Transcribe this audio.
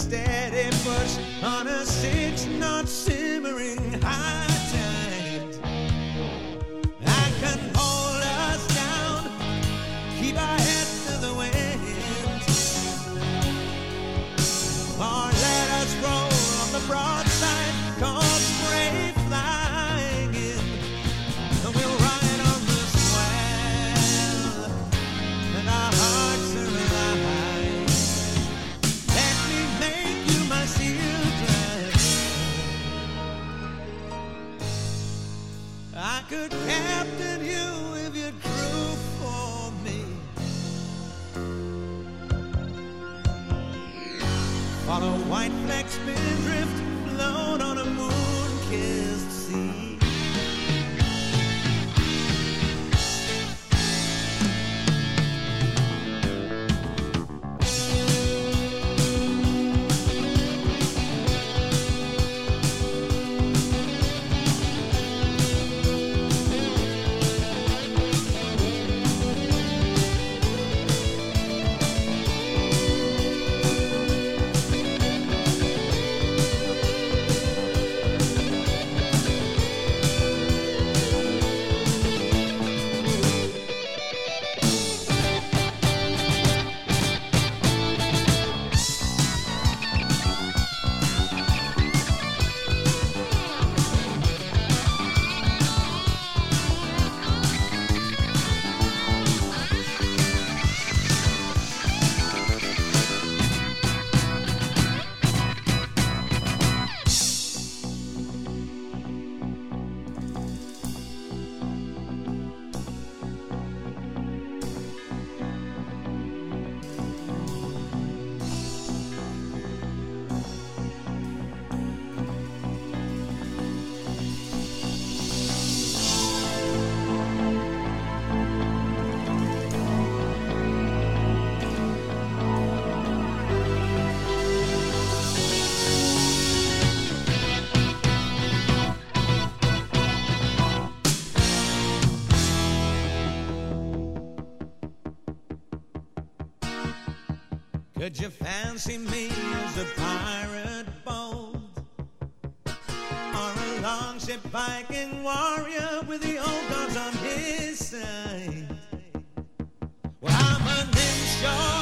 steady push on a 6-knot simmering high tide. I can hold us down, keep our head to the wind, or let us roll on the broadside called spray flying in. And we'll ride on the swell, and our hearts are alive. Let me make you my seal driver. I could captain you if you'd crew for me. Follow white flags spin drift, float on a moon-kissed sea. Could you fancy me as a pirate bold, or a longship Viking warrior with the old gods on his side? Well, I'm an inshore